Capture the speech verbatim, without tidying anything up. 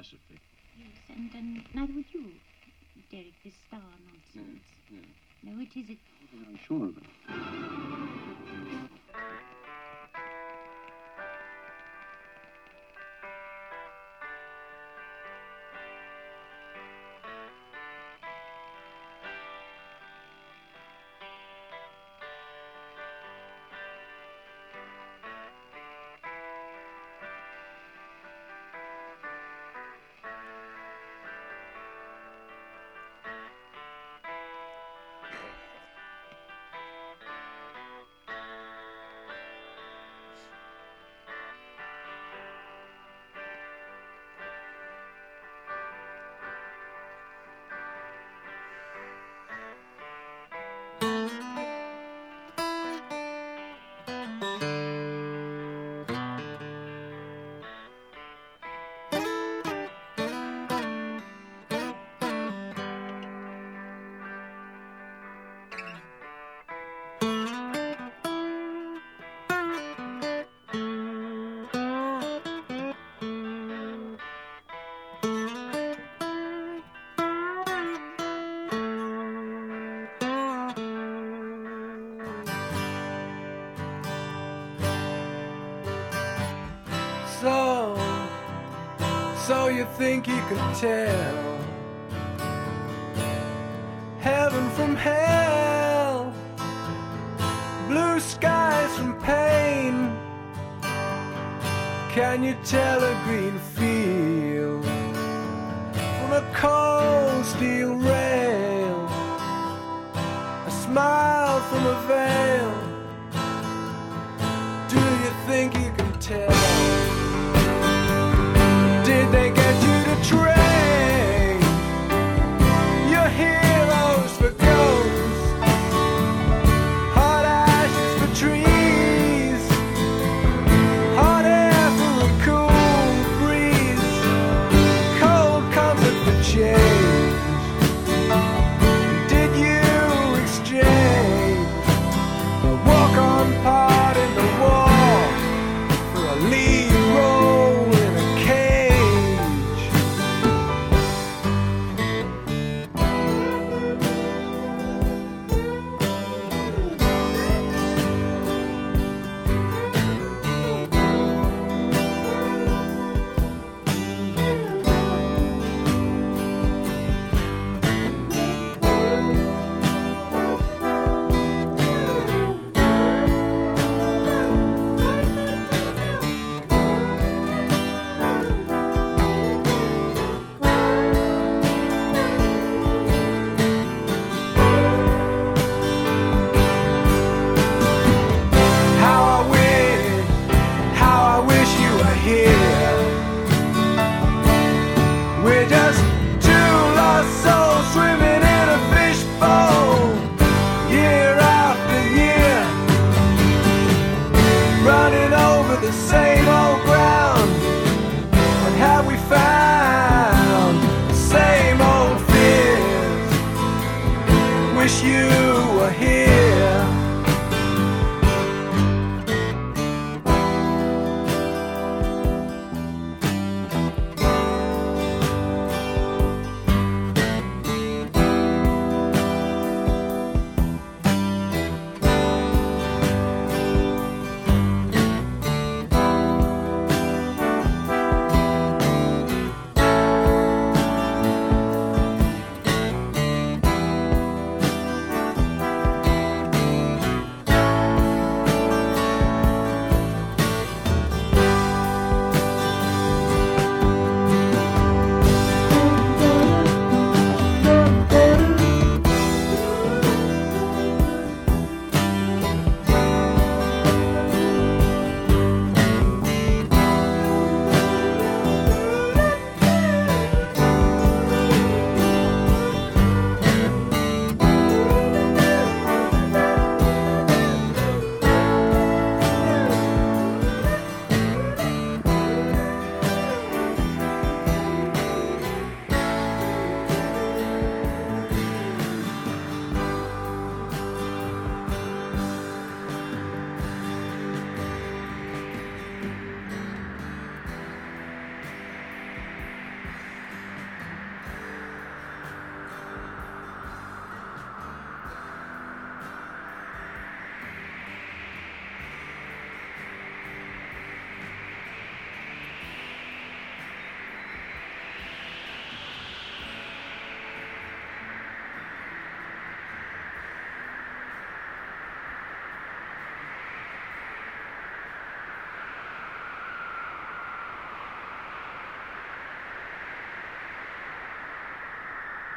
philosophy. Yes, and, and neither would you, Derek, this star nonsense. No, no. No, it isn't. I'm sure of it. So, so you think you can tell heaven from hell, blue skies from pain? Can you tell a green field from a cold steel rail, a smile from a veil? Do you think you can tell? Did they get you to trade your heroes for ghosts, hot ashes for trees, hot air for a cool breeze, cold comfort for change? Did you exchange a walk-on part in the war for a lead role in a we're just two lost souls swimming in a fishbowl, year after year, running over the same